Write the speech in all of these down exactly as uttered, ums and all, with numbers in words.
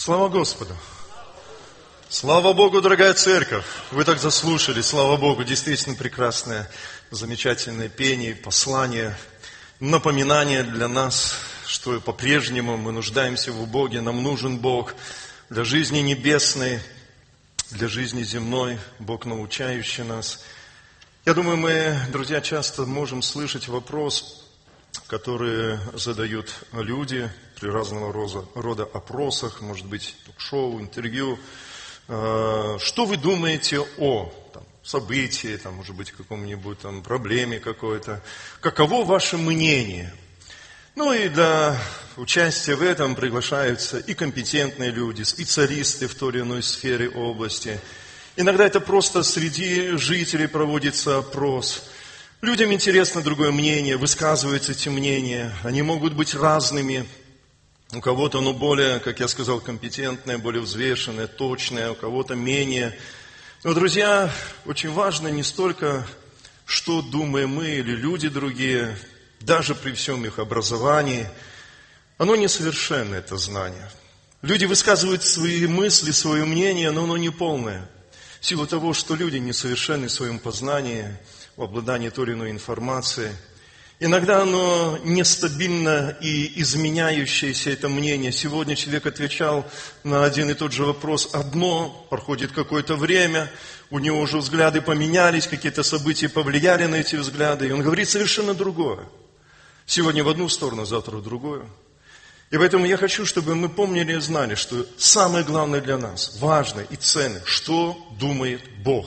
Слава Господу! Слава Богу, дорогая церковь! Вы так заслушали, слава Богу, действительно прекрасное, замечательное пение, послание, напоминание для нас, что по-прежнему мы нуждаемся в Боге, нам нужен Бог для жизни небесной, для жизни земной, Бог, научающий нас. Я думаю, мы, друзья, часто можем слышать вопрос, которые задают люди при разного рода опросах, может быть, ток-шоу, интервью. Что вы думаете о там, событии, там, может быть, каком-нибудь там, проблеме какой-то? Каково ваше мнение? Ну и для участия в этом приглашаются и компетентные люди, специалисты в той или иной сфере области. Иногда это просто среди жителей проводится опрос. Людям интересно другое мнение, высказываются эти мнения. Они могут быть разными. У кого-то оно более, как я сказал, компетентное, более взвешенное, точное, у кого-то менее. Но, друзья, очень важно не столько, что думаем мы или люди другие, даже при всем их образовании. Оно несовершенно, это знание. Люди высказывают свои мысли, свое мнение, но оно не полное. В силу того, что люди несовершенны в своем познании, в обладании той или иной информацией. Иногда оно нестабильно и изменяющееся, это мнение. Сегодня человек отвечал на один и тот же вопрос одно, проходит какое-то время, у него уже взгляды поменялись, какие-то события повлияли на эти взгляды, и он говорит совершенно другое. Сегодня в одну сторону, завтра в другую. И поэтому я хочу, чтобы мы помнили и знали, что самое главное для нас, важное и ценное, что думает Бог.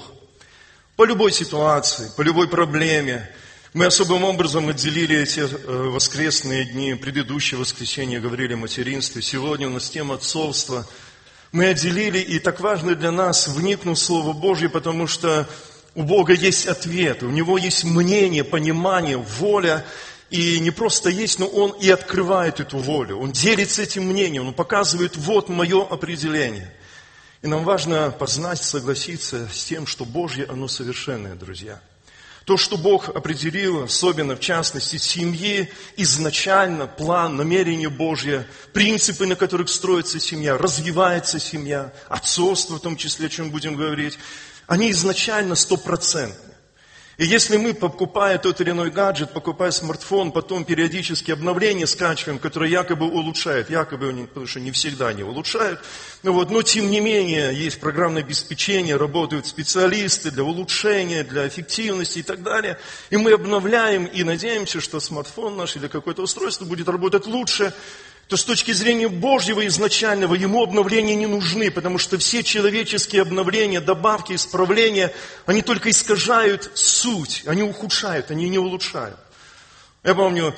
По любой ситуации, по любой проблеме. Мы особым образом отделили эти воскресные дни, предыдущее воскресенье говорили о материнстве, сегодня у нас тема отцовства. Мы отделили, и так важно для нас вникнуть в Слово Божье, потому что у Бога есть ответ, у Него есть мнение, понимание, воля, и не просто есть, но Он и открывает эту волю, Он делится этим мнением, Он показывает, вот мое определение. И нам важно познать, согласиться с тем, что Божье, оно совершенное, друзья. То, что Бог определил, особенно в частности семьи, изначально план, намерение Божье, принципы, на которых строится семья, развивается семья, отцовство в том числе, о чем будем говорить, они изначально стопроцентны. И если мы, покупая тот или иной гаджет, покупая смартфон, потом периодически обновления скачиваем, которые якобы улучшают, якобы, потому что не всегда они улучшают, ну вот, но тем не менее есть программное обеспечение, работают специалисты для улучшения, для эффективности и так далее. И мы обновляем и надеемся, что смартфон наш или какое-то устройство будет работать лучше, то с точки зрения Божьего изначального ему обновления не нужны, потому что все человеческие обновления, добавки, исправления, они только искажают суть, они ухудшают, они не улучшают. Я помню,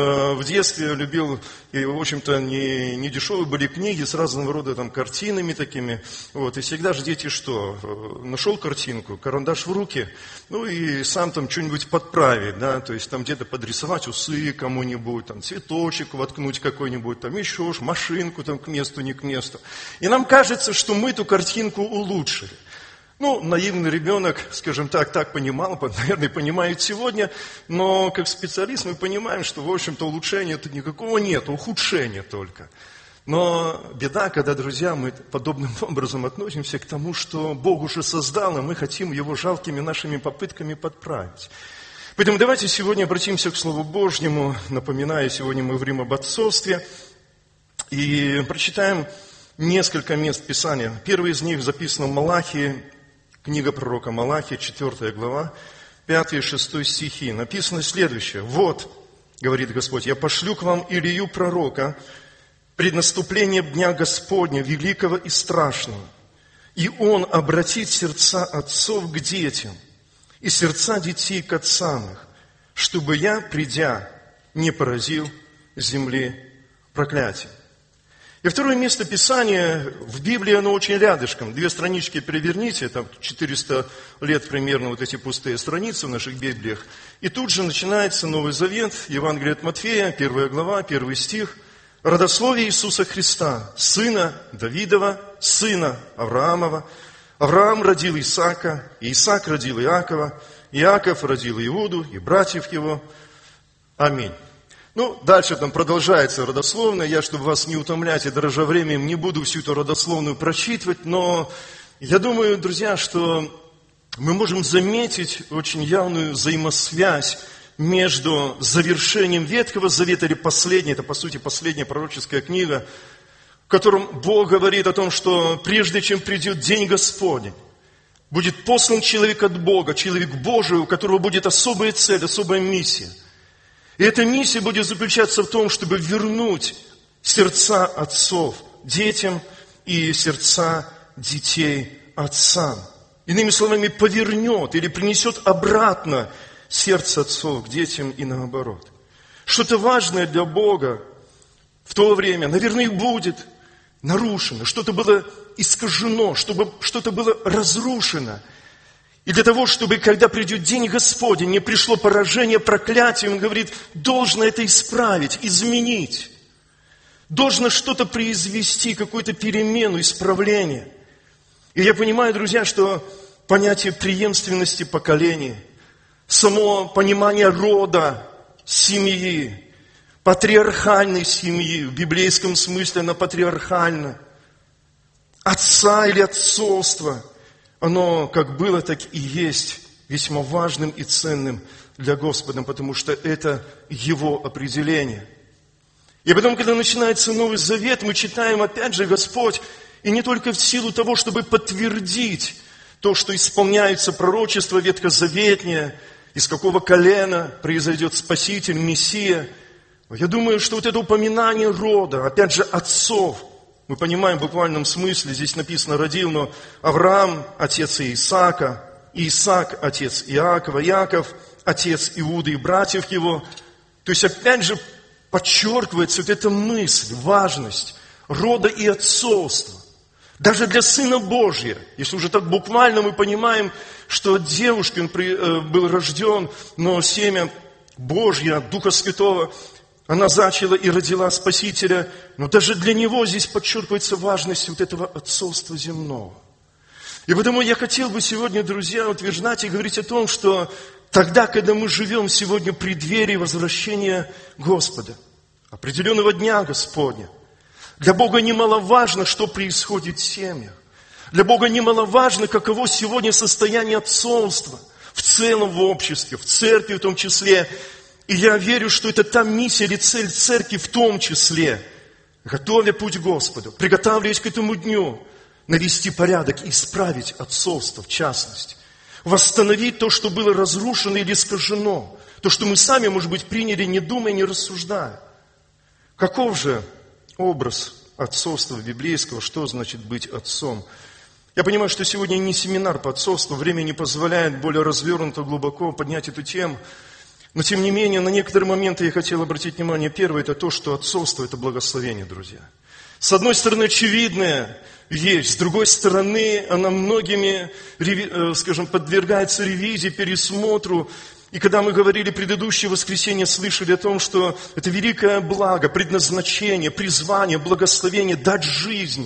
в детстве любил, и, в общем-то, не, не дешевые были книги с разного рода там, картинами такими. Вот, и всегда же дети что? Нашел картинку, карандаш в руки, ну и сам там что-нибудь подправить, да, то есть там где-то подрисовать усы кому-нибудь, там цветочек воткнуть какой-нибудь, там еще машинку там к месту, не к месту. И нам кажется, что мы эту картинку улучшили. Ну, наивный ребенок, скажем так, так понимал, наверное, понимает сегодня, но как специалист мы понимаем, что, в общем-то, улучшения-то никакого нет, ухудшения только. Но беда, когда, друзья, мы подобным образом относимся к тому, что Бог уже создал, и мы хотим Его жалкими нашими попытками подправить. Поэтому давайте сегодня обратимся к Слову Божьему, напоминая, сегодня мы говорим об отцовстве, и прочитаем несколько мест Писания. Первый из них записан в Малахии, книга пророка Малахии, четвёртая глава, пятый и шестой стихи. Написано следующее. «Вот, — говорит Господь, — я пошлю к вам Илию пророка пред наступлением дня Господня, великого и страшного, и он обратит сердца отцов к детям и сердца детей к отцам их, чтобы я, придя, не поразил земли проклятием». И второе место Писания, в Библии оно очень рядышком. Две странички переверните, там четыреста лет примерно вот эти пустые страницы в наших Библиях. И тут же начинается Новый Завет, Евангелие от Матфея, первая глава, первый стих. Родословие Иисуса Христа, сына Давидова, сына Авраамова. Авраам родил Исаака, и Исаак родил Иакова, Иаков родил Иуду и братьев его. Аминь. Ну, дальше там продолжается родословная. Я, чтобы вас не утомлять и дорожа временем, не буду всю эту родословную прочитывать, но я думаю, друзья, что мы можем заметить очень явную взаимосвязь между завершением Ветхого Завета, или последней, это по сути последняя пророческая книга, в котором Бог говорит о том, что прежде чем придет день Господень, будет послан человек от Бога, человек Божий, у которого будет особая цель, особая миссия. И эта миссия будет заключаться в том, чтобы вернуть сердца отцов детям и сердца детей отцам. Иными словами, повернет или принесет обратно сердце отцов к детям и наоборот. Что-то важное для Бога в то время, наверное, будет нарушено, что-то было искажено, чтобы что-то было разрушено. И для того, чтобы, когда придет день Господень, не пришло поражение, проклятие, Он говорит, должно это исправить, изменить. Должно что-то произвести, какую-то перемену, исправление. И я понимаю, друзья, что понятие преемственности поколений, само понимание рода, семьи, патриархальной семьи, в библейском смысле она патриархальна, отца или отцовства, оно как было, так и есть весьма важным и ценным для Господа, потому что это Его определение. И потом, когда начинается Новый Завет, мы читаем, опять же, Господь, и не только в силу того, чтобы подтвердить то, что исполняется пророчество ветхозаветнее, из какого колена произойдет Спаситель, Мессия. Я думаю, что вот это упоминание рода, опять же, отцов, мы понимаем в буквальном смысле, здесь написано родил, но Авраам, отец Исаака, Исаак, отец Иакова, Иаков, отец Иуды и братьев его. То есть, опять же, подчеркивается вот эта мысль, важность рода и отцовства. Даже для Сына Божия, если уже так буквально мы понимаем, что от девушки он был рожден, но семя Божье, от Духа Святого, она зачала и родила Спасителя, но даже для него здесь подчеркивается важность вот этого отцовства земного. И потому я хотел бы сегодня, друзья, утверждать и говорить о том, что тогда, когда мы живем сегодня в преддверии возвращения Господа, определенного дня Господня, для Бога немаловажно, что происходит в семьях. Для Бога немаловажно, каково сегодня состояние отцовства в целом в обществе, в церкви в том числе. И я верю, что это та миссия или цель церкви в том числе, готовя путь Господу, приготавливаясь к этому дню, навести порядок и исправить отцовство в частности. Восстановить то, что было разрушено или искажено. То, что мы сами, может быть, приняли, не думая, не рассуждая. Каков же образ отцовства библейского, что значит быть отцом? Я понимаю, что сегодня не семинар по отцовству, время не позволяет более развернуто, глубоко поднять эту тему. Но, тем не менее, на некоторые моменты я хотел обратить внимание. Первое, это то, что отцовство – это благословение, друзья. С одной стороны, очевидная вещь, с другой стороны, она многими, скажем, подвергается ревизии, пересмотру. И когда мы говорили в предыдущее воскресенье, слышали о том, что это великое благо, предназначение, призвание, благословение, дать жизнь.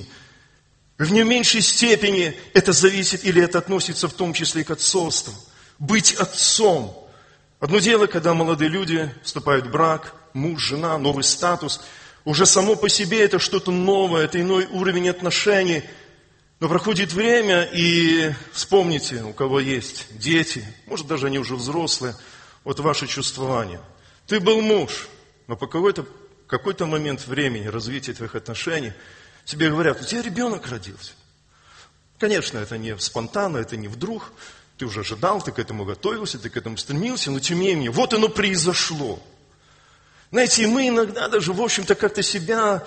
В не меньшей степени это зависит или это относится в том числе и к отцовству. Быть отцом. Одно дело, когда молодые люди вступают в брак, муж, жена, новый статус. Уже само по себе это что-то новое, это иной уровень отношений. Но проходит время, и вспомните, у кого есть дети, может, даже они уже взрослые, вот ваше чувствование. Ты был муж, но по какой-то, какой-то момент времени развития твоих отношений тебе говорят, у тебя ребенок родился. Конечно, это не спонтанно, это не вдруг. Ты уже ожидал, ты к этому готовился, ты к этому стремился, но тем не менее, вот оно произошло. Знаете, и мы иногда даже, в общем-то, как-то себя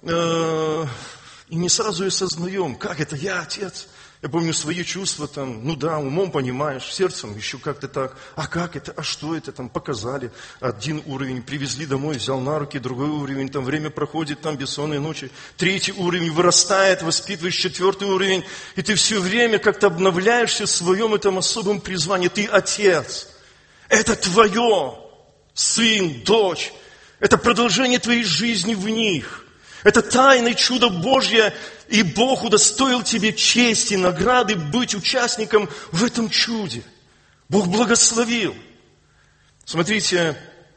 э, и не сразу и осознаем, как это я отец. Я помню свои чувства там, ну да, умом понимаешь, сердцем еще как-то так. А как это, а что это там, показали. Один уровень привезли домой, взял на руки, другой уровень, там время проходит, там бессонные ночи. Третий уровень вырастает, воспитываешь, четвертый уровень. И ты все время как-то обновляешься в своем этом особом призвании. Ты отец. Это твое, сын, дочь. Это продолжение твоей жизни в них. Это тайное чудо Божье, и Бог удостоил тебе чести, награды быть участником в этом чуде. Бог благословил. Смотрите,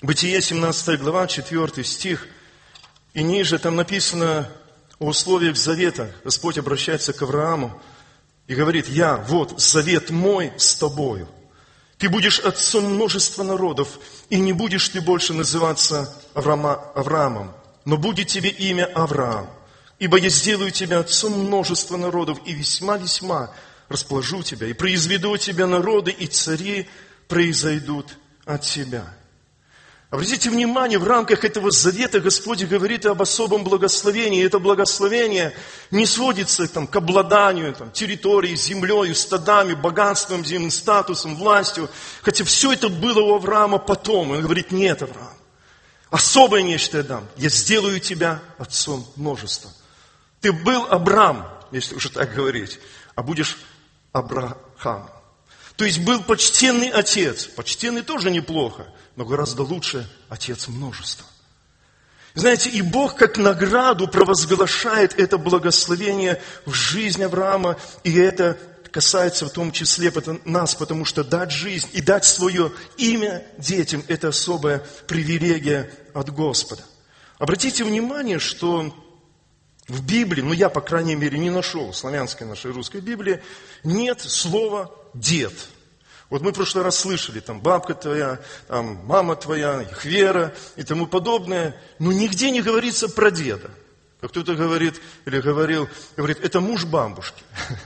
Бытие, семнадцатая глава, четвёртый стих, и ниже там написано о условиях завета. Господь обращается к Аврааму и говорит: «Я, вот завет мой с тобою. Ты будешь отцом множества народов, и не будешь ты больше называться Авраама, Авраамом, но будет тебе имя Авраам. Ибо я сделаю тебя отцом множества народов, и весьма-весьма расположу тебя, и произведу от тебя народы, и цари произойдут от тебя». Обратите внимание, в рамках этого завета Господь говорит об особом благословении. И это благословение не сводится там, к обладанию там, территорией, землей, стадами, богатством, земным статусом, властью. Хотя все это было у Авраама потом. Он говорит: нет, Авраам, особое нечто я дам. Я сделаю тебя отцом множества. Ты был Абрам, если уже так говорить, а будешь Абрахам. То есть был почтенный отец. Почтенный тоже неплохо, но гораздо лучше отец множества. Знаете, и Бог как награду провозглашает это благословение в жизнь Авраама, и это касается в том числе нас, потому что дать жизнь и дать свое имя детям – это особая привилегия от Господа. Обратите внимание, что в Библии, ну я, по крайней мере, не нашел в славянской нашей русской Библии, нет слова «дед». Вот мы в прошлый раз слышали, там, бабка твоя, там, мама твоя, их вера и тому подобное, но нигде не говорится про деда. Как кто-то говорит, или говорил, говорит, это муж бабушки.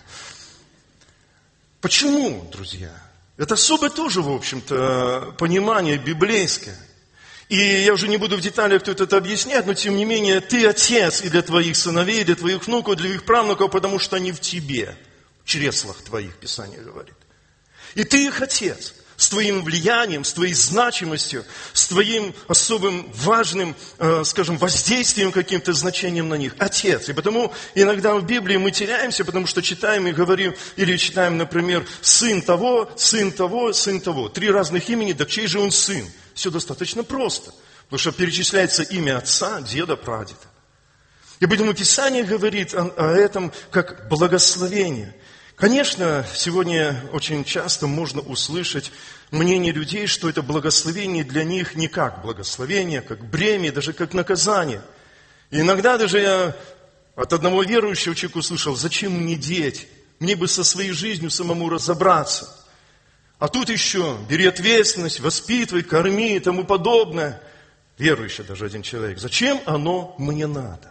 Почему, друзья? Это особое тоже, в общем-то, понимание библейское. И я уже не буду в деталях тут это объяснять, но тем не менее, ты отец и для твоих сыновей, и для твоих внуков, и для их правнуков, потому что они в тебе, в чреслах твоих, Писание говорит. И ты их отец, с твоим влиянием, с твоей значимостью, с твоим особым важным, э, скажем, воздействием, каким-то значением на них. Отец. И потому иногда в Библии мы теряемся, потому что читаем и говорим, или читаем, например, сын того, сын того, сын того. Три разных имени, да чей же он сын? Все достаточно просто, потому что перечисляется имя отца, деда, прадеда. И поэтому Писание говорит о, о этом как благословение. Конечно, сегодня очень часто можно услышать мнение людей, что это благословение для них не как благословение, как бремя, даже как наказание. И иногда даже я от одного верующего человека услышал: зачем мне деть? Мне бы со своей жизнью самому разобраться. А тут еще бери ответственность, воспитывай, корми и тому подобное. Верующий даже один человек. Зачем оно мне надо?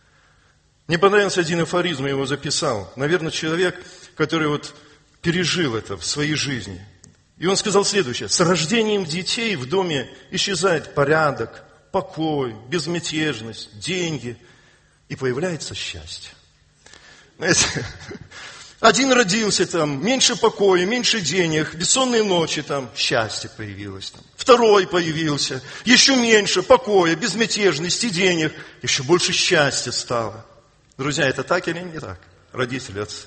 Мне понравился один афоризм, я его записал. Наверное, человек, который вот пережил это в своей жизни. И он сказал следующее: с рождением детей в доме исчезает порядок, покой, безмятежность, деньги, и появляется счастье. Знаете, один родился там, меньше покоя, меньше денег, бессонные ночи там, счастье появилось там. Второй появился, еще меньше покоя, безмятежности, денег, еще больше счастья стало. Друзья, это так или не так? Родители, отцы.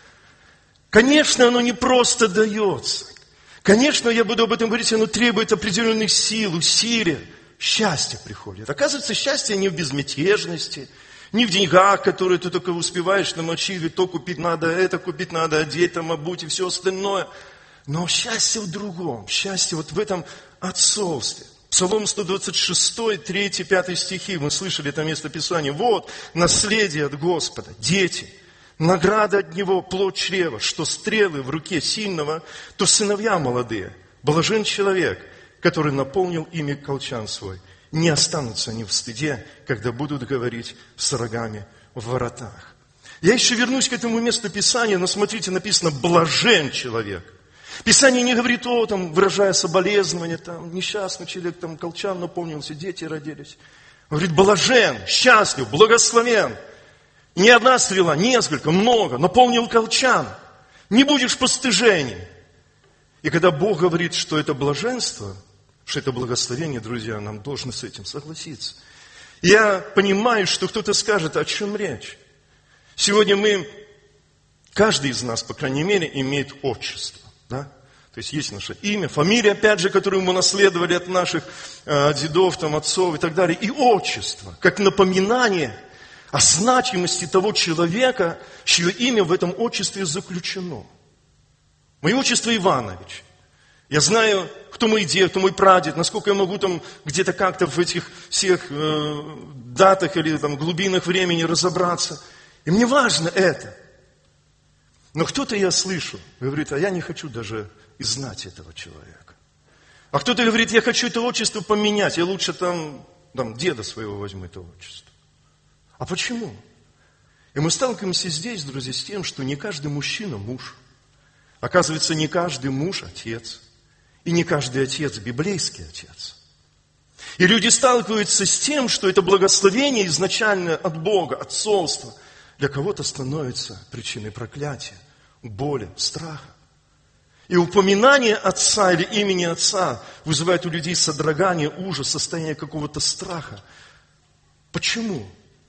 Конечно, оно не просто дается. Конечно, я буду об этом говорить, оно требует определенных сил, усилий. Счастье приходит. Оказывается, счастье не в безмятежности, не в деньгах, которые ты только успеваешь намочить, или то купить надо, это купить надо, одеть, там, обуть и все остальное. Но счастье в другом. Счастье вот в этом отцовстве. Псалом сто двадцать шесть, третий, пятый стихи, мы слышали это местописание. Вот наследие от Господа, дети, награда от Него, плод чрева, что стрелы в руке сильного, то сыновья молодые. Блажен человек, который наполнил ими колчан свой. Не останутся они в стыде, когда будут говорить с рогами в воротах. Я еще вернусь к этому месту Писания, но смотрите, написано «блажен человек». Писание не говорит, о, там, выражая соболезнования, там, несчастный человек, там, колчан наполнился, дети родились. Говорит, блажен, счастлив, благословен. Не одна стрела, несколько, много, наполнил колчан. Не будешь постыжений. И когда Бог говорит, что это блаженство, что это благословение, друзья, нам должны с этим согласиться. Я понимаю, что кто-то скажет, о чем речь. Сегодня мы, каждый из нас, по крайней мере, имеет отчество. Да? То есть есть наше имя, фамилия, опять же, которую мы наследовали от наших э, дедов, там, отцов и так далее. И отчество, как напоминание о значимости того человека, чье имя в этом отчестве заключено. Мое отчество Иванович. Я знаю, кто мой дед, кто мой прадед, насколько я могу там где-то как-то в этих всех э, датах или там глубинах времени разобраться. И мне важно это. Но кто-то, я слышу, говорит, а я не хочу даже и знать этого человека. А кто-то говорит, я хочу это отчество поменять, я лучше там, там деда своего возьму это отчество. А почему? И мы сталкиваемся здесь, друзья, с тем, что не каждый мужчина муж. Оказывается, не каждый муж отец. И не каждый отец библейский отец. И люди сталкиваются с тем, что это благословение изначально от Бога, отцовство, для кого-то становится причиной проклятия, боли, страха. И упоминание отца или имени отца вызывает у людей содрогание, ужас, состояние какого-то страха. Почему?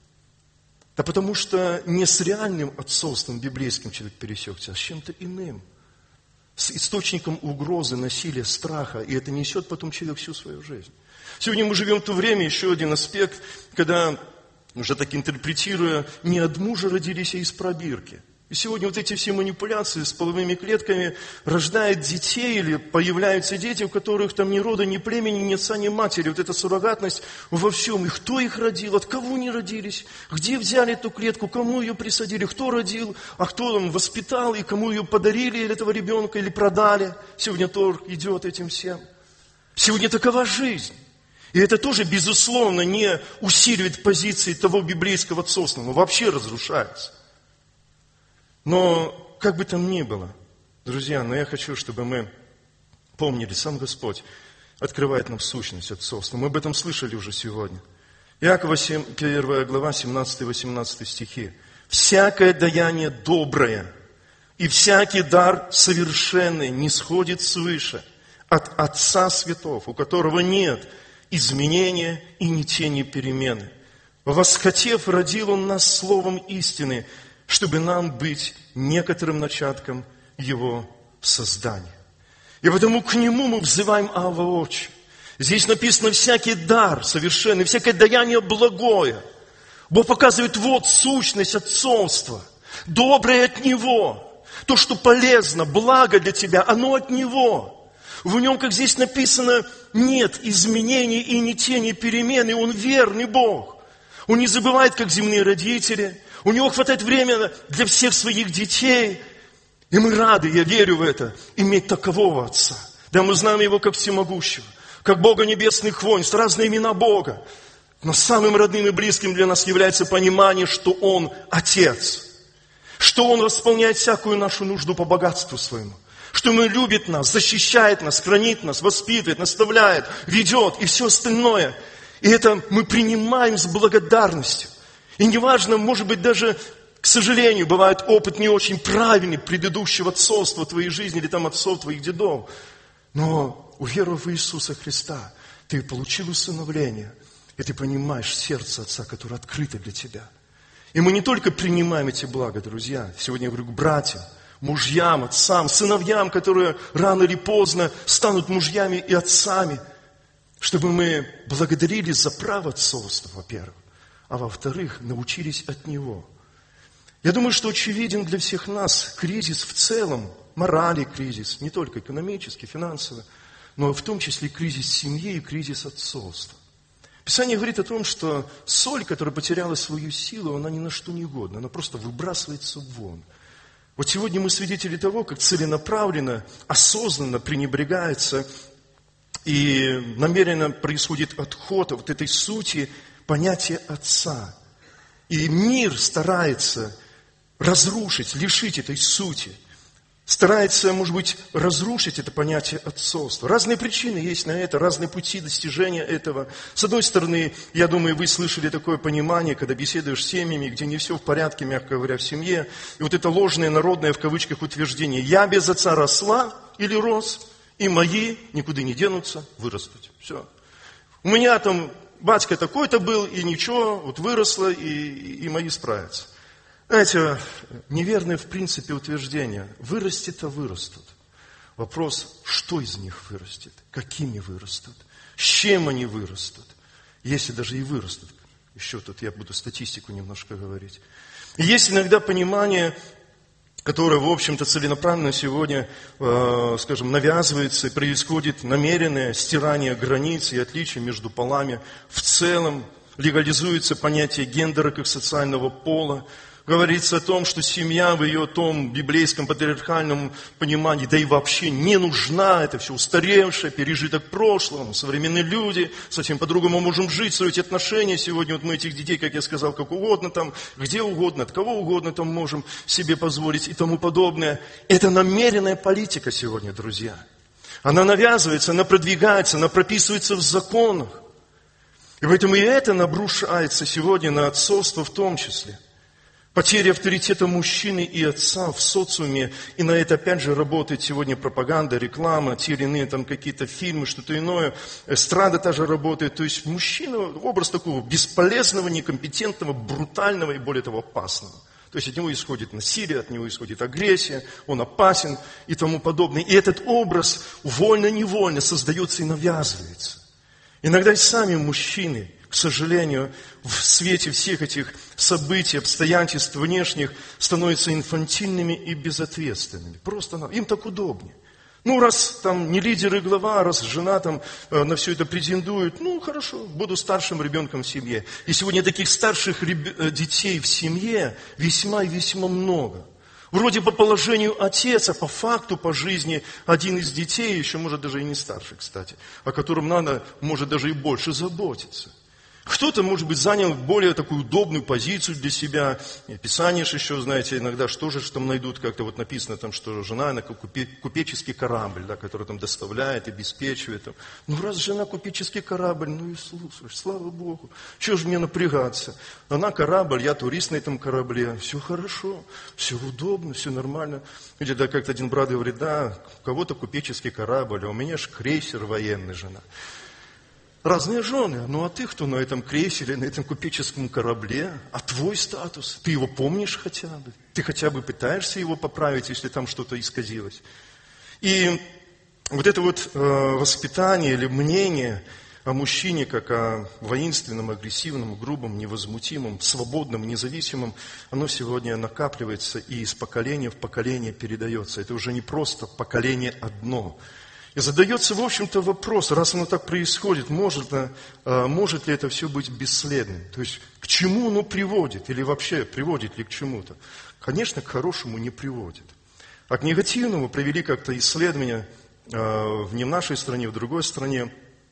Да потому что не с реальным отцовством библейским человек пересекся, а с чем-то иным. С источником угрозы, насилия, страха. И это несет потом человек всю свою жизнь. Сегодня мы живем в то время, еще один аспект, когда, уже так интерпретируя, не от мужа родились, а из пробирки. И сегодня вот эти все манипуляции с половыми клетками рождают детей, или появляются дети, у которых там ни рода, ни племени, ни отца, ни матери. Вот эта суррогатность во всем. И кто их родил, от кого они родились, где взяли эту клетку, кому ее присадили, кто родил, а кто там воспитал, и кому ее подарили, или этого ребенка, или продали. Сегодня торг идет этим всем. Сегодня такова жизнь. И это тоже, безусловно, не усиливает позиции того библейского отцовства, но вообще разрушается. Но, как бы там ни было, друзья, но я хочу, чтобы мы помнили, сам Господь открывает нам сущность отцовства. Мы об этом слышали уже сегодня. Иакова первая глава, семнадцатый-восемнадцатый стихи. «Всякое даяние доброе и всякий дар совершенный не сходит свыше от Отца Светов, у которого нет изменения и ни тени перемены. Восхотев, родил Он нас словом истины, чтобы нам быть некоторым начатком Его создания. И потому к Нему мы взываем Авва Отче. Здесь написано всякий дар совершенный, всякое даяние благое. Бог показывает вот сущность отцовства, доброе от Него. То, что полезно, благо для тебя, оно от Него. В Нем, как здесь написано, нет изменений и ни тени перемены. Он верный Бог. Он не забывает, как земные родители. У Него хватает времени для всех своих детей. И мы рады, я верю в это, иметь такового Отца. Да, мы знаем Его как всемогущего, как Бога небесных войнств, разные имена Бога. Но самым родным и близким для нас является понимание, что Он Отец. Что Он восполняет всякую нашу нужду по богатству своему. Что Он любит нас, защищает нас, хранит нас, воспитывает, наставляет, ведет и все остальное. И это мы принимаем с благодарностью. И неважно, может быть, даже, к сожалению, бывает опыт не очень правильный предыдущего отцовства в твоей жизни или там отцов твоих дедов. Но, уверовав в Иисуса Христа, ты получил усыновление, и ты понимаешь сердце Отца, которое открыто для тебя. И мы не только принимаем эти блага, друзья. Сегодня я говорю к братьям, мужьям, отцам, сыновьям, которые рано или поздно станут мужьями и отцами, чтобы мы благодарили за право отцовства, во-первых, а во-вторых, научились от Него. Я думаю, что очевиден для всех нас кризис в целом, морали кризис, не только экономический, финансовый, но в том числе кризис семьи и кризис отцовства. Писание говорит о том, что соль, которая потеряла свою силу, она ни на что не годна, она просто выбрасывается вон. Вот сегодня мы свидетели того, как целенаправленно, осознанно пренебрегается и намеренно происходит отход от этой сути понятия Отца. И мир старается разрушить, лишить этой сути. Старается, может быть, разрушить это понятие отцовства. Разные причины есть на это, разные пути достижения этого. С одной стороны, я думаю, вы слышали такое понимание, когда беседуешь с семьями, где не все в порядке, мягко говоря, в семье. И вот это ложное, народное, в кавычках, утверждение. Я без отца росла или рос, и мои никуда не денутся, вырастут. Все. У меня там батька такой-то был, и ничего, вот выросло, и, и мои справятся. Знаете, неверное в принципе утверждение. Вырастет-то вырастут. Вопрос, что из них вырастет, какими вырастут, с чем они вырастут, если даже и вырастут. Еще тут я буду статистику немножко говорить. И есть иногда понимание которая, в общем-то, целенаправленно сегодня, э, скажем, навязывается, и происходит намеренное стирание границ и отличий между полами. В целом легализуется понятие гендера как социального пола. Говорится о том, что семья в ее том библейском патриархальном понимании, да и вообще не нужна, это все устаревшее, пережиток прошлого, современные люди, совсем по-другому можем жить, строить отношения. Сегодня вот мы этих детей, как я сказал, как угодно там, где угодно, от кого угодно там можем себе позволить и тому подобное. Это намеренная политика сегодня, друзья. Она навязывается, она продвигается, она прописывается в законах. И поэтому и это набрушается сегодня на отцовство в том числе. Потеря авторитета мужчины и отца в социуме, и на это опять же работает сегодня пропаганда, реклама, те или иные там какие-то фильмы, что-то иное, эстрада тоже работает. То есть мужчина, образ такого бесполезного, некомпетентного, брутального и более того опасного. То есть от него исходит насилие, от него исходит агрессия, он опасен и тому подобное. И этот образ вольно-невольно создается и навязывается. Иногда и сами мужчины, к сожалению, в свете всех этих событий, обстоятельств внешних, становятся инфантильными и безответственными. Просто им так удобнее. Ну, раз там не лидер и глава, раз жена там э, на все это претендует, ну, хорошо, буду старшим ребенком в семье. И сегодня таких старших реб... детей в семье весьма и весьма много. Вроде по положению отец, а по факту, по жизни один из детей, еще может даже и не старший, кстати, о котором надо, может даже и больше заботиться. Кто-то, может быть, занял более такую удобную позицию для себя. Писание же еще, знаете, иногда что же там найдут, как-то вот написано там, что жена, она как купеческий корабль, да, который там доставляет, обеспечивает. Там. Ну, раз жена купеческий корабль, ну и слушай, слава Богу, чего же мне напрягаться? Она корабль, я турист на этом корабле, все хорошо, все удобно, все нормально. Где-то как-то один брат говорит, да, у кого-то купеческий корабль, а у меня же крейсер военный, жена. Разные жены. Ну а ты кто на этом крейсере, на этом купеческом корабле? А твой статус? Ты его помнишь хотя бы? Ты хотя бы пытаешься его поправить, если там что-то исказилось? И вот это вот э, воспитание или мнение о мужчине как о воинственном, агрессивном, грубом, невозмутимом, свободном, независимом, оно сегодня накапливается и из поколения в поколение передается. Это уже не просто поколение одно. И задается, в общем-то, вопрос, раз оно так происходит, может, может ли это все быть бесследным? То есть, к чему оно приводит? Или вообще приводит ли к чему-то? Конечно, к хорошему не приводит. А к негативному провели как-то исследования не в нашей стране, в другой стране,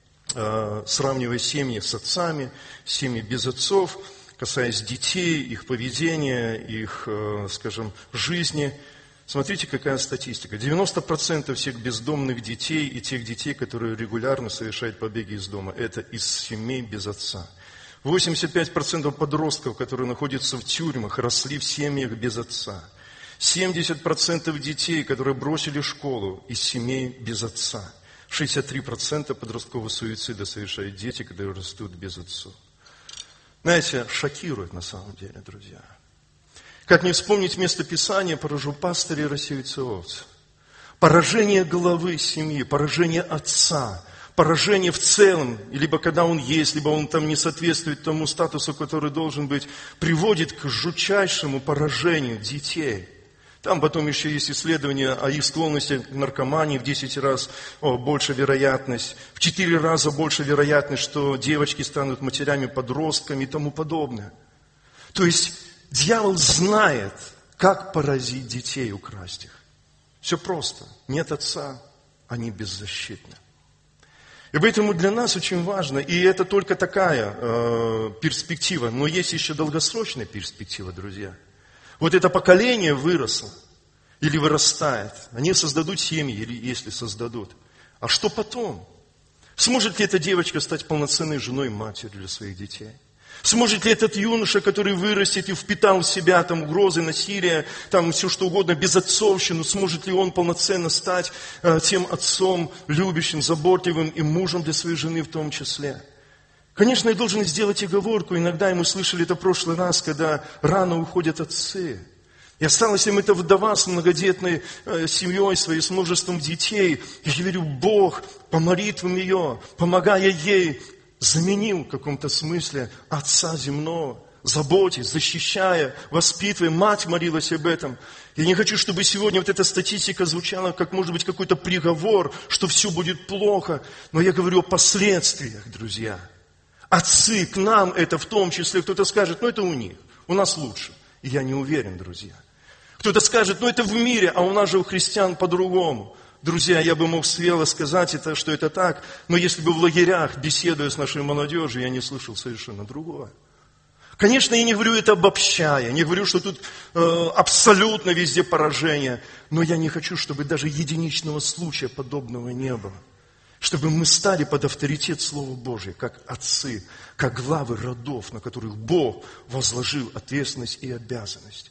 сравнивая семьи с отцами, семьи без отцов, касаясь детей, их поведения, их, скажем, жизни. Смотрите, какая статистика. девяносто процентов всех бездомных детей и тех детей, которые регулярно совершают побеги из дома, это из семей без отца. восемьдесят пять процентов подростков, которые находятся в тюрьмах, росли в семьях без отца. семьдесят процентов детей, которые бросили школу, из семей без отца. шестьдесят три процента подросткового суицида совершают дети, которые растут без отцов. Знаете, шокирует на самом деле, друзья. Как не вспомнить место Писания, поражу пастырей, рассеются овцы. Поражение головы семьи, поражение отца, поражение в целом, либо когда он есть, либо он там не соответствует тому статусу, который должен быть, приводит к жутчайшему поражению детей. Там потом еще есть исследования о их склонности к наркомании, в десять раз о, больше вероятность, в четыре раза больше вероятность, что девочки станут матерями-подростками и тому подобное. То есть дьявол знает, как поразить детей, украсть их. Все просто. Нет отца, они беззащитны. И поэтому для нас очень важно, и это только такая э, перспектива, но есть еще долгосрочная перспектива, друзья. Вот это поколение выросло или вырастает, они создадут семьи, или если создадут. А что потом? Сможет ли эта девочка стать полноценной женой и матерью для своих детей? Сможет ли этот юноша, который вырастет и впитал в себя там угрозы, насилие, там все что угодно, безотцовщину, сможет ли он полноценно стать э, тем отцом, любящим, заботливым и мужем для своей жены в том числе? Конечно, я должен сделать оговорку. Иногда мы слышали это в прошлый раз, когда рано уходят отцы. И осталась им эта вдова с многодетной э, семьей своей, с множеством детей. Я верю, Бог по молитвам ее, помогая ей, заменил в каком-то смысле отца земного, заботясь, защищая, воспитывая. Мать молилась об этом. Я не хочу, чтобы сегодня вот эта статистика звучала, как, может быть, какой-то приговор, что все будет плохо. Но я говорю о последствиях, друзья. Отцы к нам это в том числе. Кто-то скажет, ну это у них, у нас лучше. И я не уверен, друзья. Кто-то скажет, ну это в мире, а у нас же у христиан по-другому. Друзья, я бы мог смело сказать, это, что это так, но если бы в лагерях, беседуя с нашей молодежью, я не слышал совершенно другое. Конечно, я не говорю это обобщая, не говорю, что тут э, абсолютно везде поражение, но я не хочу, чтобы даже единичного случая подобного не было. Чтобы мы стали под авторитет Слова Божия, как отцы, как главы родов, на которых Бог возложил ответственность и обязанность.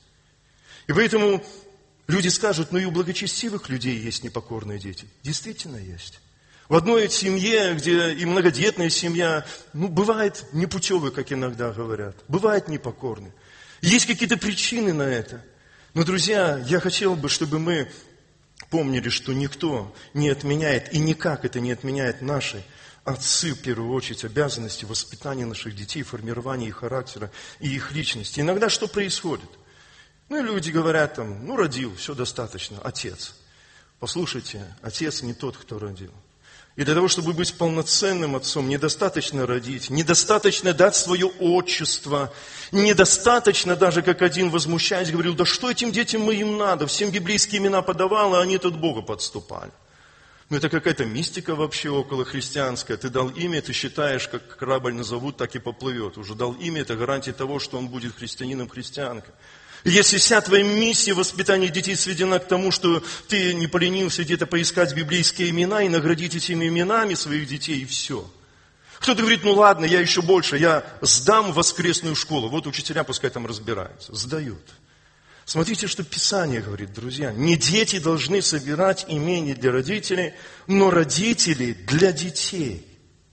И поэтому люди скажут, ну и у благочестивых людей есть непокорные дети. Действительно есть. В одной семье, где и многодетная семья, ну, бывает непутевые, как иногда говорят, бывает непокорные. Есть какие-то причины на это. Но, друзья, я хотел бы, чтобы мы помнили, что никто не отменяет, и никак это не отменяет наши отцы, в первую очередь, обязанности воспитания наших детей, формирования их характера и их личности. Иногда что происходит? Ну, и люди говорят там, ну, родил, все достаточно, отец. Послушайте, отец не тот, кто родил. И для того, чтобы быть полноценным отцом, недостаточно родить, недостаточно дать свое отчество, недостаточно даже, как один возмущаясь, говорил, да что этим детям моим надо, всем библейские имена подавал, а они тут Бога подступали. Ну, это какая-то мистика вообще околохристианская. Ты дал имя, ты считаешь, как корабль назовут, так и поплывет. Уже дал имя, это гарантия того, что он будет христианином, христианкой. Если вся твоя миссия воспитания детей сведена к тому, что ты не поленился где-то поискать библейские имена и наградить этими именами своих детей, и все. Кто-то говорит, ну ладно, я еще больше, я сдам в воскресную школу. Вот учителя пускай там разбираются. Сдают. Смотрите, что Писание говорит, друзья. Не дети должны собирать имения для родителей, но родители для детей.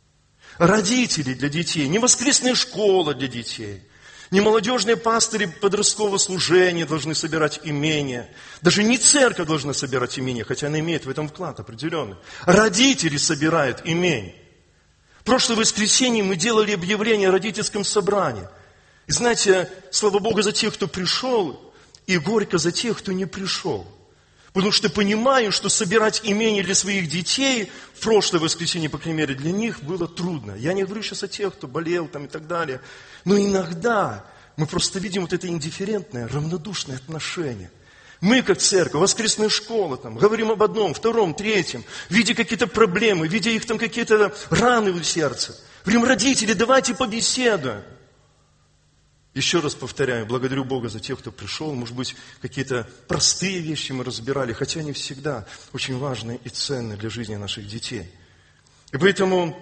Родители для детей. Не воскресная школа для детей. Не молодежные пастыри подросткового служения должны собирать имения. Даже не церковь должна собирать имения, хотя она имеет в этом вклад определенный. Родители собирают имения. В прошлое воскресенье мы делали объявление о родительском собрании. И знаете, слава Богу за тех, кто пришел, и горько за тех, кто не пришел. Потому что понимаю, что собирать имения для своих детей в прошлое воскресенье, по крайней мере, для них было трудно. Я не говорю сейчас о тех, кто болел там и так далее. Но иногда мы просто видим вот это индифферентное, равнодушное отношение. Мы, как церковь, воскресная школа, там, говорим об одном, втором, третьем, видя какие-то проблемы, видя их там какие-то раны в сердце. Говорим, родители, давайте побеседуем. Еще раз повторяю, благодарю Бога за тех, кто пришел. Может быть, какие-то простые вещи мы разбирали, хотя они всегда очень важны и ценны для жизни наших детей. И поэтому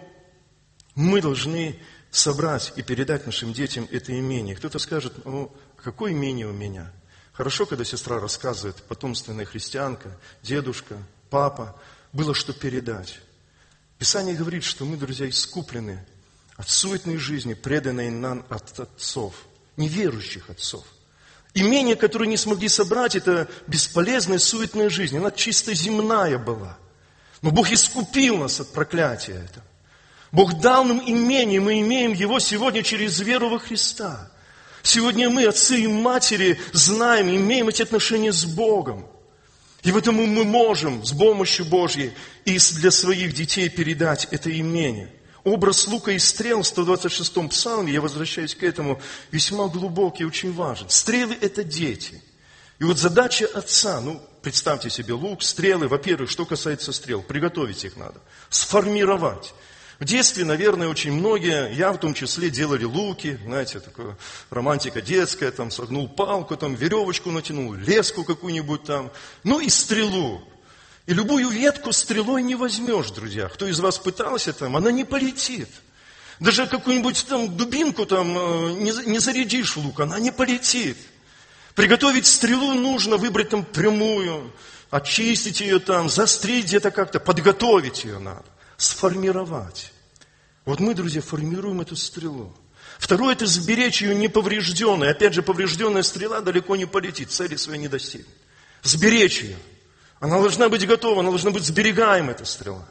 мы должны собрать и передать нашим детям это имение. Кто-то скажет, ну, какое имение у меня? Хорошо, когда сестра рассказывает, потомственная христианка, дедушка, папа, было что передать. Писание говорит, что мы, друзья, искуплены от суетной жизни, преданной нам от отцов, неверующих отцов. Имение, которое не смогли собрать, это бесполезная суетная жизнь. Она чисто земная была. Но Бог искупил нас от проклятия этого. Бог дал нам имение, мы имеем его сегодня через веру во Христа. Сегодня мы, отцы и матери, знаем, имеем эти отношения с Богом. И поэтому мы можем с помощью Божьей и для своих детей передать это имение. Образ лука и стрел в сто двадцать шестом псалме, я возвращаюсь к этому, весьма глубокий и очень важен. Стрелы – это дети. И вот задача отца, ну, представьте себе лук, стрелы, во-первых, что касается стрел, приготовить их надо, сформировать. В детстве, наверное, очень многие, я в том числе, делали луки, знаете, такая романтика детская, там, согнул палку, там, веревочку натянул, леску какую-нибудь там, ну и стрелу. И любую ветку стрелой не возьмешь, друзья. Кто из вас пытался там, она не полетит. Даже какую-нибудь там дубинку там не, не зарядишь в лук, она не полетит. Приготовить стрелу нужно, выбрать там прямую, очистить ее там, заострить где-то как-то, подготовить ее надо, сформировать. Вот мы, друзья, формируем эту стрелу. Второе – это сберечь ее неповрежденной. Опять же, поврежденная стрела далеко не полетит, цели своей не достигнет. Сберечь ее. Она должна быть готова, она должна быть сберегаема, эта стрела.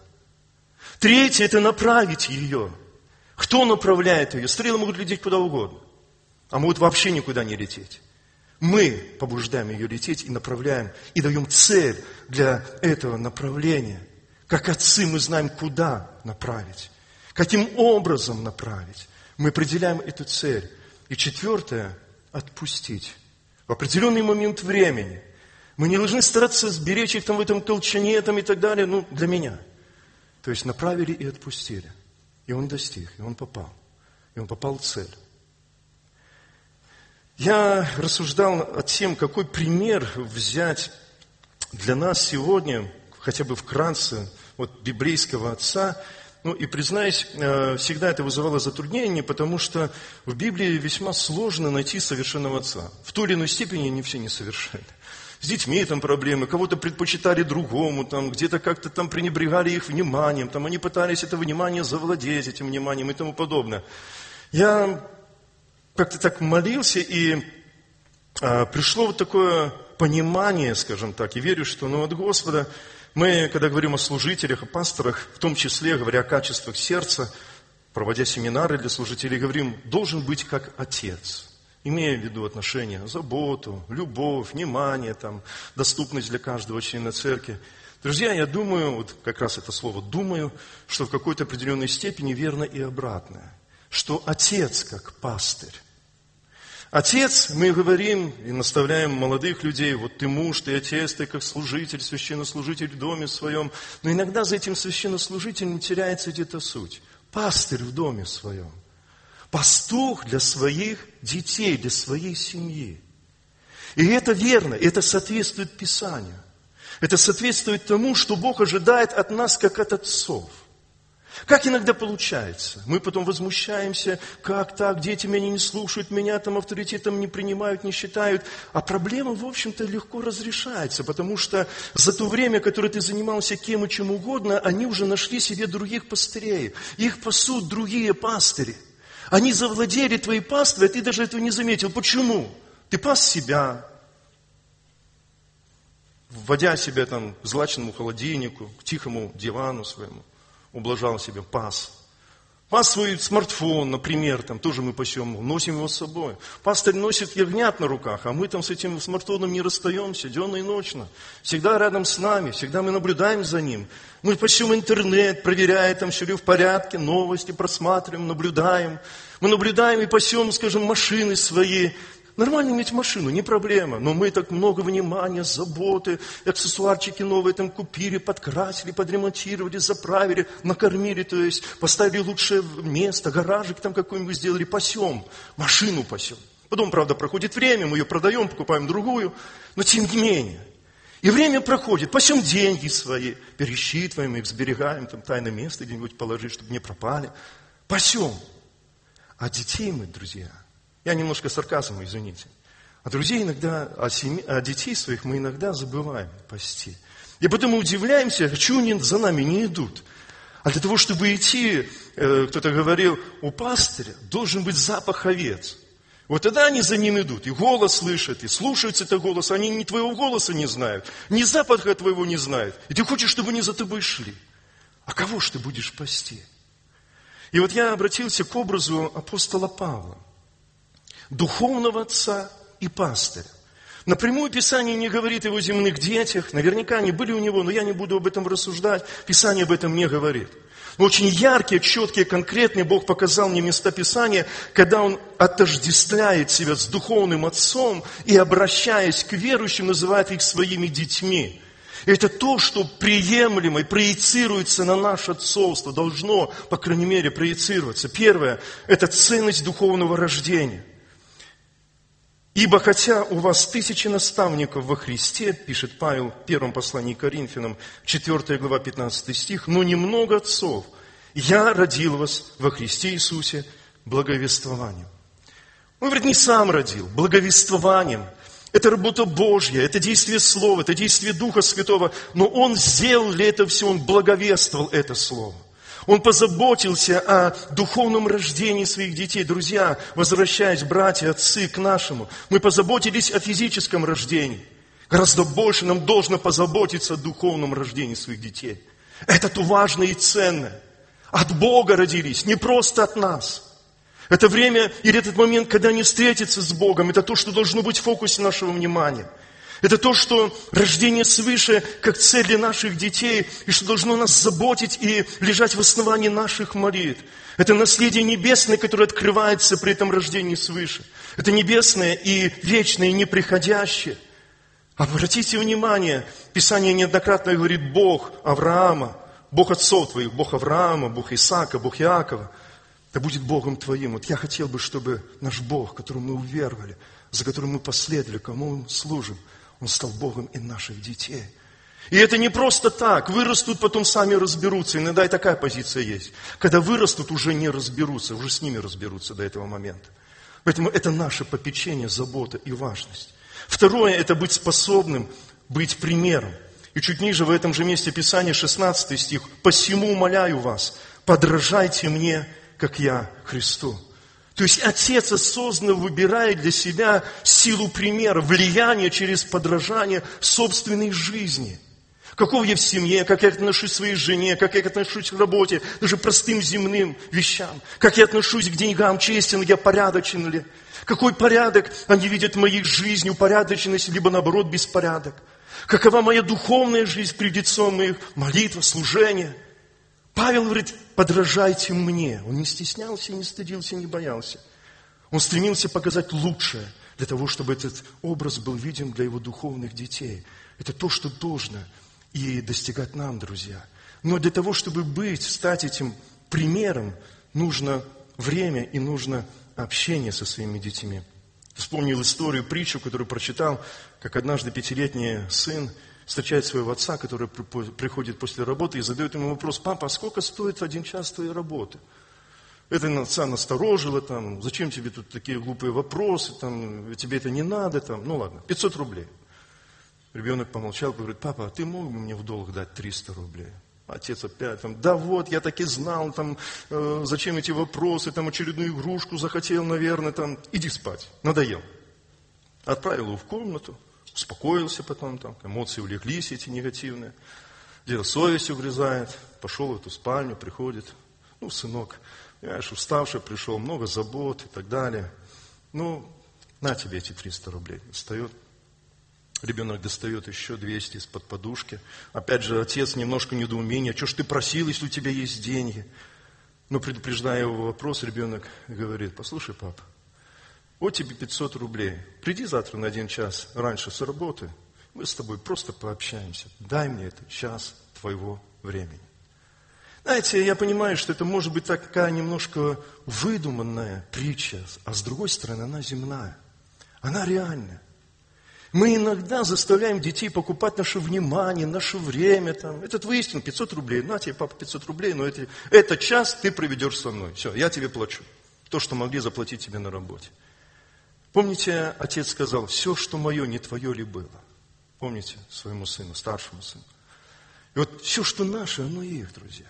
Третье – это направить ее. Кто направляет ее? Стрелы могут лететь куда угодно. а могут вообще никуда не лететь. Мы побуждаем ее лететь и направляем, и даем цель для этого направления. Как отцы мы знаем, куда направить, каким образом направить. Мы определяем эту цель. И четвертое – отпустить. В определенный момент времени мы не должны стараться сберечь их там в этом колчане там, и так далее, ну, для меня. То есть направили и отпустили. И он достиг, и он попал. И он попал в цель. Я рассуждал над тем, какой пример взять для нас сегодня, хотя бы вкратце, вот библейского отца. Ну и, признаюсь, всегда это вызывало затруднение, потому что в Библии весьма сложно найти совершенного отца. В той или иной степени они все несовершенны. С детьми там проблемы, кого-то предпочитали другому, там, где-то как-то там пренебрегали их вниманием, там, они пытались это внимание завладеть этим вниманием и тому подобное. Я как-то так молился, и а, пришло вот такое понимание, скажем так, и верю, что ну, от Господа мы, когда говорим о служителях, о пасторах, в том числе, говоря о качествах сердца, проводя семинары для служителей, говорим, должен быть как отец, имея в виду отношения, заботу, любовь, внимание, там, доступность для каждого члена церкви. Друзья, я думаю, вот как раз это слово «думаю», что в какой-то определенной степени верно и обратное, что отец как пастырь. Отец, мы говорим и наставляем молодых людей, вот ты муж, ты отец, ты как служитель, священнослужитель в доме своем. Но иногда за этим священнослужителем теряется где-то суть. Пастырь в доме своем. Пастух для своих детей, для своей семьи. И это верно, это соответствует Писанию. Это соответствует тому, что Бог ожидает от нас, как от отцов. Как иногда получается? Мы потом возмущаемся, как так, дети меня не слушают, меня там авторитетом не принимают, не считают. А проблема, в общем-то, легко разрешается, потому что за то время, которое ты занимался кем и чем угодно, они уже нашли себе других пастырей. Их пасут другие пастыри. Они завладели твоей паствой, а ты даже этого не заметил. Почему? Ты пас себя, вводя себя там к злачному холодильнику, к тихому дивану своему. Ублажал себя, пас. Пас свой смартфон, например, там тоже мы пасем, носим его с собой. Пастырь носит ягнят на руках, а мы там с этим смартфоном не расстаемся, денно и ночно. Всегда рядом с нами, всегда мы наблюдаем за ним. Мы пасем интернет, проверяем, там все ли в порядке, новости просматриваем, наблюдаем. Мы наблюдаем и пасем, скажем, машины свои. Нормально иметь машину, не проблема, но мы так много внимания, заботы, аксессуарчики новые там купили, подкрасили, подремонтировали, заправили, накормили, то есть поставили лучшее место, гаражик там какой-нибудь сделали, пасем, машину пасем. Потом, правда, проходит время, мы ее продаем, покупаем другую, но тем не менее. И время проходит, пасем деньги свои, пересчитываем их, сберегаем, там тайное место где-нибудь положить, чтобы не пропали. Пасем. А детей мы, друзья, я немножко сарказма, извините. А друзей иногда, а, семьи, а детей своих мы иногда забываем пасти. И потом мы удивляемся, почему они за нами не идут. А для того, чтобы идти, э, кто-то говорил, у пастыря должен быть запах овец. Вот тогда они за ним идут, и голос слышат, и слушаются этот голос. Они ни твоего голоса не знают, ни запаха твоего не знают. И ты хочешь, чтобы они за тобой шли. А кого ж ты будешь пасти? И вот я обратился к образу апостола Павла. Духовного отца и пастыря. Напрямую Писание не говорит о его земных детях. Наверняка они были у него, но я не буду об этом рассуждать. Писание об этом не говорит. Но очень яркие, четкие, конкретные Бог показал мне места Писания, когда Он отождествляет себя с духовным отцом и, обращаясь к верующим, называет их своими детьми. Это то, что приемлемо и проецируется на наше отцовство, должно, по крайней мере, проецироваться. Первое – это ценность духовного рождения. «Ибо хотя у вас тысячи наставников во Христе, пишет Павел в первом послании к Коринфянам, четвёртая глава, пятнадцатый стих, но немного отцов, я родил вас во Христе Иисусе благовествованием». Он говорит, не сам родил, благовествованием. Это работа Божья, это действие Слова, это действие Духа Святого, но Он сделал для этого все, Он благовествовал это Слово. Он позаботился о духовном рождении своих детей. Друзья, возвращаясь, братья, отцы, к нашему, мы позаботились о физическом рождении. Гораздо больше нам должно позаботиться о духовном рождении своих детей. Это то важное и ценное. От Бога родились, не просто от нас. Это время или этот момент, когда они встретятся с Богом, это то, что должно быть в фокусе нашего внимания. Это то, что рождение свыше, как цель для наших детей, и что должно нас заботить и лежать в основании наших молитв. Это наследие небесное, которое открывается при этом рождении свыше. Это небесное и вечное, и неприходящее. Обратите внимание, Писание неоднократно говорит: Бог Авраама, Бог отцов твоих, Бог Авраама, Бог Исаака, Бог Иакова, да будет Богом твоим. Вот я хотел бы, чтобы наш Бог, которому мы уверовали, за которым мы последовали, кому мы служим, Он стал Богом и наших детей. И это не просто так. Вырастут, потом сами разберутся. Иногда и такая позиция есть. Когда вырастут, уже не разберутся, уже с ними разберутся до этого момента. Поэтому это наше попечение, забота и важность. Второе – это быть способным быть примером. И чуть ниже в этом же месте Писания, шестнадцатый стих. «Посему умоляю вас, подражайте мне, как я Христу». То есть Отец осознанно выбирает для себя силу примера, влияние через подражание собственной жизни. Каков я в семье, как я отношусь к своей жене, как я отношусь к работе, даже простым земным вещам. Как я отношусь к деньгам, честен я, порядочен ли. Какой порядок они видят в моей жизни, упорядоченность, либо наоборот беспорядок. Какова моя духовная жизнь пред лицом моих, молитва, служение. Павел говорит: подражайте мне. Он не стеснялся, не стыдился, не боялся. Он стремился показать лучшее, для того, чтобы этот образ был виден для его духовных детей. Это то, что должно и достигать нам, друзья. Но для того, чтобы быть, стать этим примером, нужно время и нужно общение со своими детьми. Вспомнил историю, притчу, которую прочитал, как однажды пятилетний сын встречает своего отца, который приходит после работы и задает ему вопрос: папа, а сколько стоит один час твоей работы? Это отца насторожило, там, зачем тебе тут такие глупые вопросы, там, тебе это не надо, там, ну ладно, пятьсот рублей. Ребенок помолчал, говорит: папа, а ты мог бы мне в долг дать триста рублей? Отец опять там: да вот, я так и знал, там, э, зачем эти вопросы, там, очередную игрушку захотел, наверное, там, иди спать, надоел. Отправил его в комнату, успокоился потом, там, эмоции улеглись эти негативные, где-то совесть угрызает, пошел в эту спальню, приходит: ну, сынок, понимаешь, уставший пришел, много забот и так далее, ну, на тебе эти триста рублей. Встает. Ребенок достает еще двести из-под подушки. Опять же, отец немножко недоумения: что ж ты просил, если у тебя есть деньги? Но предупреждая его вопрос, ребенок говорит: послушай, папа, вот тебе пятьсот рублей. Приди завтра на один час раньше с работы, мы с тобой просто пообщаемся. Дай мне этот час твоего времени. Знаете, я понимаю, что это может быть такая немножко выдуманная притча, а с другой стороны, она земная, она реальная. Мы иногда заставляем детей покупать наше внимание, наше время. Там. Это выяснил, пятьсот рублей. На тебе, папа, пятьсот рублей, но это, этот час ты проведешь со мной. Все, я тебе плачу. То, что могли заплатить тебе на работе. Помните, отец сказал: все, что мое, не твое ли было? Помните своему сыну, старшему сыну? И вот все, что наше, оно их, друзья.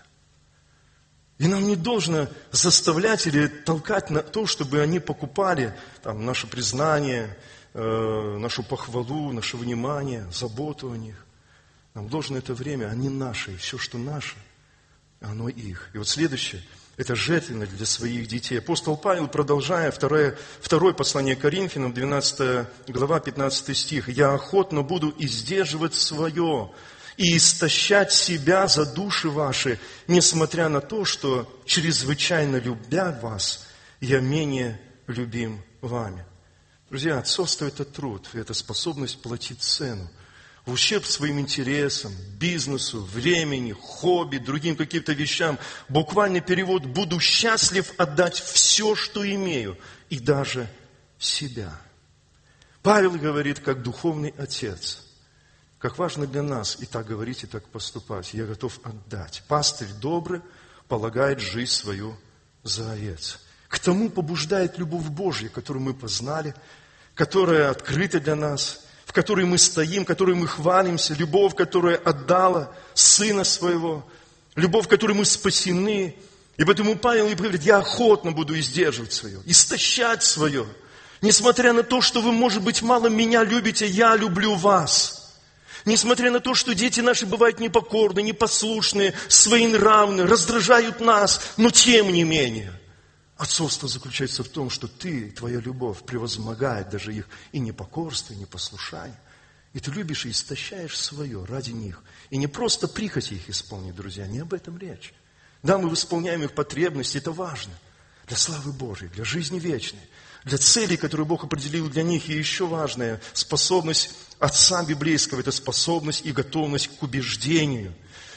И нам не должно заставлять или толкать на то, чтобы они покупали там, наше признание, нашу похвалу, наше внимание, заботу о них. Нам должно это время, они наши, и все, что наше, оно их. И вот следующее, это жертвенно для своих детей. Апостол Павел, продолжая, второе, второе послание Коринфянам, двенадцатая глава, пятнадцатый стих: «Я охотно буду издерживать свое и истощать себя за души ваши, несмотря на то, что, чрезвычайно любя вас, я менее любим вами». Друзья, отцовство – это труд, это способность платить цену в ущерб своим интересам, бизнесу, времени, хобби, другим каким-то вещам. Буквальный перевод: «буду счастлив отдать все, что имею, и даже себя». Павел говорит, как духовный отец, как важно для нас и так говорить, и так поступать. Я готов отдать. Пастырь добрый полагает жизнь свою за овец. К тому побуждает любовь Божья, которую мы познали, которая открыта для нас, в которой мы стоим, которой мы хвалимся, любовь, которая отдала Сына Своего, любовь, в которой мы спасены. И поэтому Павел говорит: я охотно буду издерживать свое, истощать свое. Несмотря на то, что вы, может быть, мало меня любите, я люблю вас. Несмотря на то, что дети наши бывают непокорны, непослушные, своенравны, раздражают нас, но тем не менее, Отцовство заключается в том, что ты, твоя любовь превозмогает даже их и непокорство, и непослушание. И ты любишь и истощаешь свое ради них. И не просто прихоти их исполнить, друзья, не об этом речь. Да, мы исполняем их потребности, это важно. Для славы Божьей, для жизни вечной, для целей, которые Бог определил для них. И еще важная способность отца библейского, это способность и готовность к убеждению.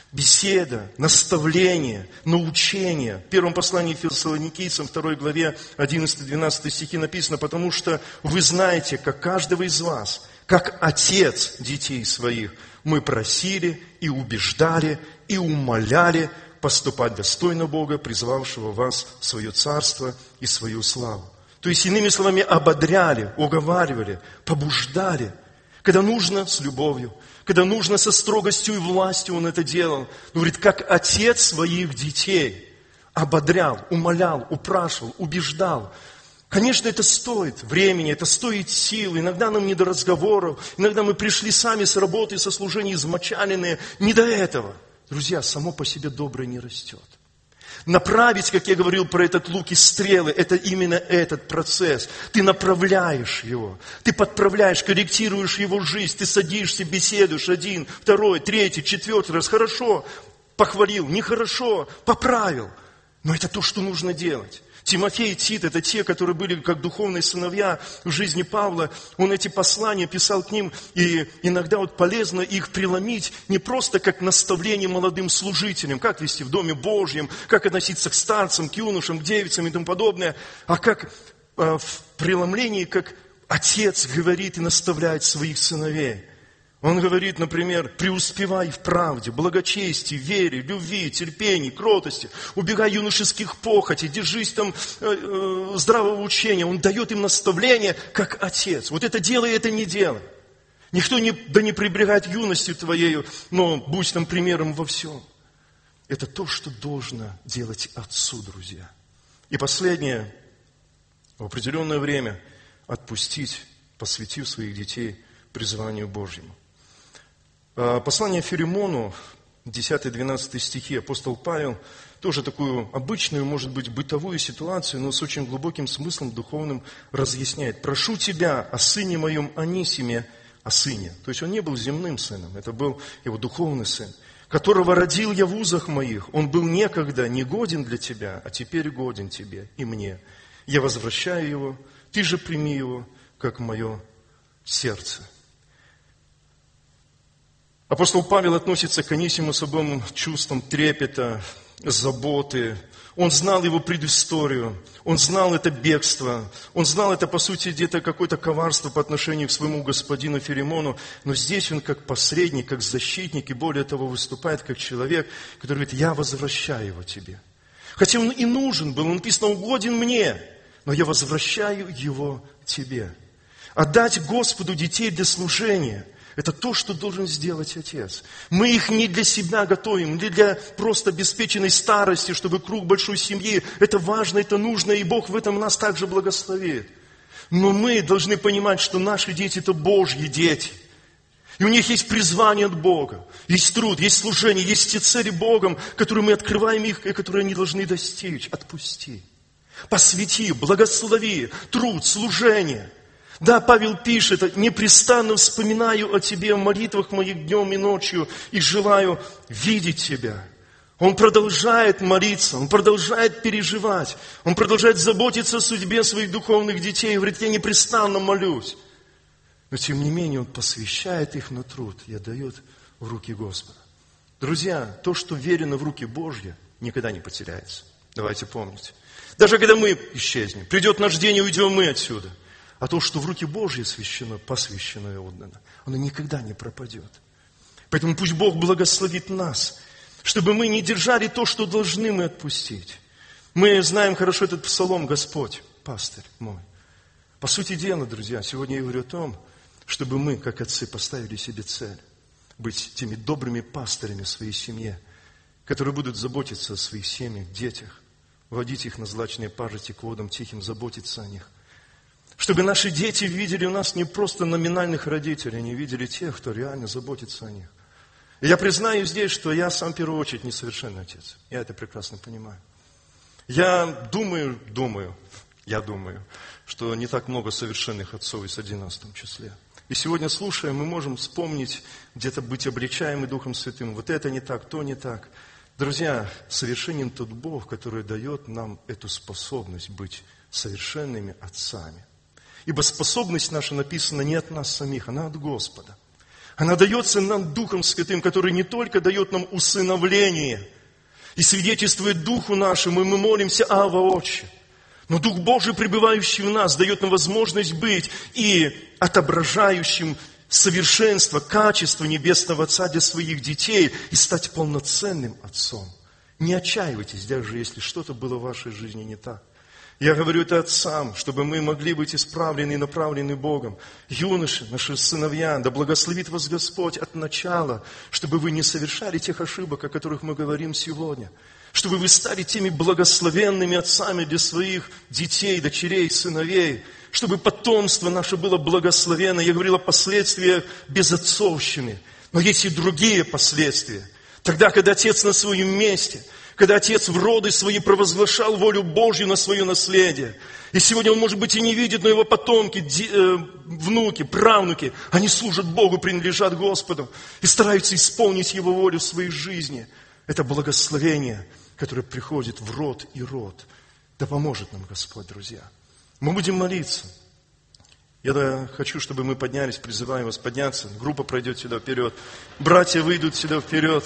Беседа, наставление, научение. В первом послании Фессалоникийцам, второй главе, одиннадцатый-двенадцатый стихи написано: «Потому что вы знаете, как каждого из вас, как отец детей своих, мы просили и убеждали и умоляли поступать достойно Бога, призвавшего вас в свое царство и свою славу». То есть, иными словами, ободряли, уговаривали, побуждали. Когда нужно, с любовью. Когда нужно, со строгостью и властью он это делал. Он говорит, как отец своих детей ободрял, умолял, упрашивал, убеждал. Конечно, это стоит времени, это стоит сил. Иногда нам не до разговоров. Иногда мы пришли сами с работы, со служения измочаленные. Не до этого. Друзья, само по себе доброе не растет. Направить, как я говорил про этот лук и стрелы, это именно этот процесс. Ты направляешь его, ты подправляешь, корректируешь его жизнь, ты садишься, беседуешь один, второй, третий, четвертый раз. Хорошо, похвалил, нехорошо, поправил. Но это то, что нужно делать. Тимофей и Тит – это те, которые были как духовные сыновья в жизни Павла. Он эти послания писал к ним, и иногда вот полезно их преломить не просто как наставление молодым служителям, как вести в Доме Божьем, как относиться к старцам, к юношам, к девицам и тому подобное, а как э, в преломлении, как отец говорит и наставляет своих сыновей. Он говорит, например, преуспевай в правде, благочестии, вере, любви, терпении, кротости, убегай юношеских похотей, держись там э, э, здравого учения. Он дает им наставление, как отец. Вот это делай, это не делай. Никто не, да не пренебрегает юностью твоею, но будь там примером во всем. Это то, что должно делать отцу, друзья. И последнее, в определенное время отпустить, посвятив своих детей призванию Божьему. Послание Филимону, десятый-двенадцатый стихи, апостол Павел, тоже такую обычную, может быть, бытовую ситуацию, но с очень глубоким смыслом духовным разъясняет. «Прошу тебя о сыне моем Анисиме», о сыне. То есть он не был земным сыном, это был его духовный сын, «которого родил я в узах моих. Он был некогда негоден для тебя, а теперь годен тебе и мне. Я возвращаю его, ты же прими его, как мое сердце». Апостол Павел относится к Анисиму с особым чувством трепета, заботы. Он знал его предысторию, он знал это бегство, он знал это, по сути, где-то какое-то коварство по отношению к своему господину Филимону, но здесь он как посредник, как защитник, и более того, выступает как человек, который говорит, я возвращаю его тебе. Хотя он и нужен был, он написано, угоден мне, но я возвращаю его тебе. Отдать Господу детей для служения – это то, что должен сделать отец. Мы их не для себя готовим, не для просто обеспеченной старости, чтобы круг большой семьи. Это важно, это нужно, и Бог в этом нас также благословит. Но мы должны понимать, что наши дети – это Божьи дети. И у них есть призвание от Бога, есть труд, есть служение, есть те цели Богом, которые мы открываем их, и которые они должны достичь. Отпусти, посвяти, благослови, труд, служение. Да, Павел пишет, непрестанно вспоминаю о тебе в молитвах моих днем и ночью и желаю видеть тебя. Он продолжает молиться, он продолжает переживать, он продолжает заботиться о судьбе своих духовных детей. Говорит, я непрестанно молюсь. Но тем не менее он посвящает их на труд и отдает в руки Господа. Друзья, то, что верено в руки Божьи, никогда не потеряется. Давайте помнить. Даже когда мы исчезнем, придет наш день и уйдем мы отсюда. А то, что в руки Божьи священо, посвящено и отдано, оно никогда не пропадет. Поэтому пусть Бог благословит нас, чтобы мы не держали то, что должны мы отпустить. Мы знаем хорошо этот псалом, Господь, пастырь мой. По сути дела, друзья, сегодня я говорю о том, чтобы мы, как отцы, поставили себе цель быть теми добрыми пастырями в своей семье, которые будут заботиться о своих семьях, детях, водить их на злачные пажити к водам тихим, заботиться о них. Чтобы наши дети видели у нас не просто номинальных родителей, они видели тех, кто реально заботится о них. И я признаю здесь, что я сам в первую очередь несовершенный отец. Я это прекрасно понимаю. Я думаю, думаю, я думаю, что не так много совершенных отцов и с одиннадцатом числе. И сегодня, слушая, мы можем вспомнить, где-то быть обличаемы Духом Святым. Вот это не так, то не так. Друзья, совершенен тот Бог, который дает нам эту способность быть совершенными отцами. Ибо способность наша написана не от нас самих, она от Господа. Она дается нам Духом Святым, который не только дает нам усыновление и свидетельствует Духу нашему, и мы молимся: Авва, Отче. Но Дух Божий, пребывающий в нас, дает нам возможность быть и отображающим совершенство, качество Небесного Отца для своих детей и стать полноценным отцом. Не отчаивайтесь, даже если что-то было в вашей жизни не так. Я говорю это отцам, чтобы мы могли быть исправлены и направлены Богом. Юноши, наши сыновья, да благословит вас Господь от начала, чтобы вы не совершали тех ошибок, о которых мы говорим сегодня. Чтобы вы стали теми благословенными отцами для своих детей, дочерей, сыновей. Чтобы потомство наше было благословенно. Я говорил о последствиях безотцовщины. Но есть и другие последствия. Тогда, когда отец на своем месте, когда отец в роды свои провозглашал волю Божью на свое наследие. И сегодня он, может быть, и не видит, но его потомки, внуки, правнуки, они служат Богу, принадлежат Господу и стараются исполнить Его волю в своей жизни. Это благословение, которое приходит в род и род. Да поможет нам Господь, друзья. Мы будем молиться. Я хочу, чтобы мы поднялись, призываем вас подняться. Группа пройдет сюда вперед. Братья выйдут сюда вперед.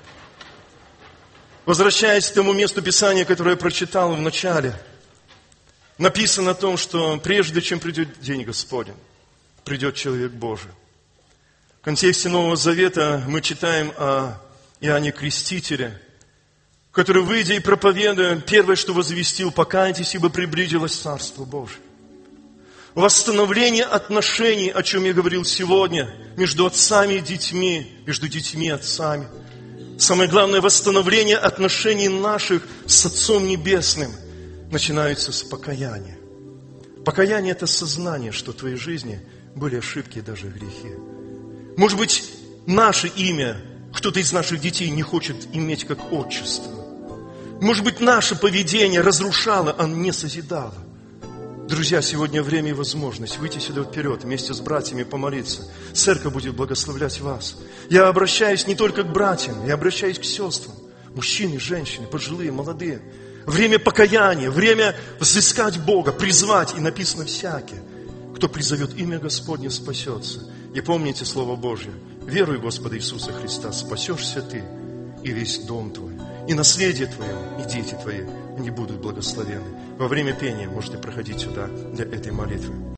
Возвращаясь к тому месту Писания, которое я прочитал в начале, написано о том, что прежде чем придет день Господень, придет человек Божий. В контексте Нового Завета мы читаем о Иоанне Крестителе, который, выйдя и проповедуя, первое, что возвестил: покайтесь, ибо приблизилось Царство Божие. Восстановление отношений, о чем я говорил сегодня, между отцами и детьми, между детьми и отцами. Самое главное, восстановление отношений наших с Отцом Небесным начинается с покаяния. Покаяние – это сознание, что в твоей жизни были ошибки и даже грехи. Может быть, наше имя кто-то из наших детей не хочет иметь как отчество. Может быть, наше поведение разрушало, а не созидало. Друзья, сегодня время и возможность выйти сюда вперед, вместе с братьями помолиться. Церковь будет благословлять вас. Я обращаюсь не только к братьям, я обращаюсь к сестрам. Мужчины, женщины, пожилые, молодые. Время покаяния, время взыскать Бога, призвать. И написано: всякий, кто призовет имя Господне, спасется. И помните Слово Божье: веруй в Господа Иисуса Христа, спасешься ты и весь дом твой. И наследие твое, и дети твои, они будут благословены. Во время пения можете проходить сюда для этой молитвы.